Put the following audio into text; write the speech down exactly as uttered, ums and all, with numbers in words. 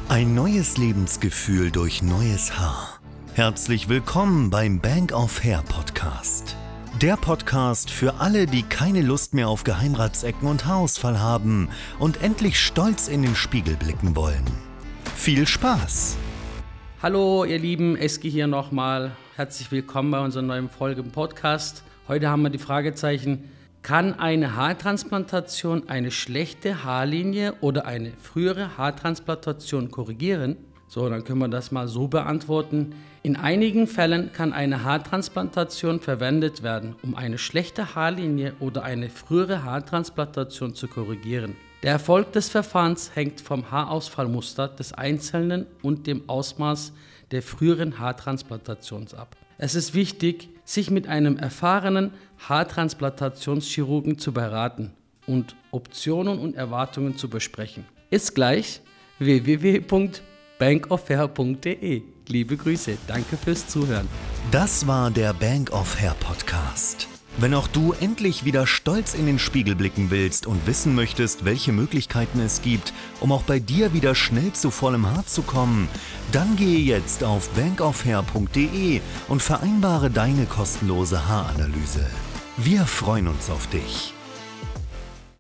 Ein neues Lebensgefühl durch neues Haar. Herzlich willkommen beim Bank of Hair Podcast. Der Podcast für alle, die keine Lust mehr auf Geheimratsecken und Haarausfall haben und endlich stolz in den Spiegel blicken wollen. Viel Spaß! Hallo ihr Lieben, Eski hier nochmal. Herzlich willkommen bei unserer neuen Folge im Podcast. Heute haben wir die Fragezeichen: Kann eine Haartransplantation eine schlechte Haarlinie oder eine frühere Haartransplantation korrigieren? So, dann können wir das mal so beantworten. In einigen Fällen kann eine Haartransplantation verwendet werden, um eine schlechte Haarlinie oder eine frühere Haartransplantation zu korrigieren. Der Erfolg des Verfahrens hängt vom Haarausfallmuster des Einzelnen und dem Ausmaß der früheren Haartransplantations ab. Es ist wichtig, sich mit einem erfahrenen Haartransplantationschirurgen zu beraten und Optionen und Erwartungen zu besprechen. Ist gleich w w w punkt bank of hair punkt d e. Liebe Grüße, danke fürs Zuhören. Das war der Bank of Hair Podcast. Wenn auch du endlich wieder stolz in den Spiegel blicken willst und wissen möchtest, welche Möglichkeiten es gibt, um auch bei dir wieder schnell zu vollem Haar zu kommen, dann gehe jetzt auf bank of hair punkt d e und vereinbare deine kostenlose Haaranalyse. Wir freuen uns auf dich.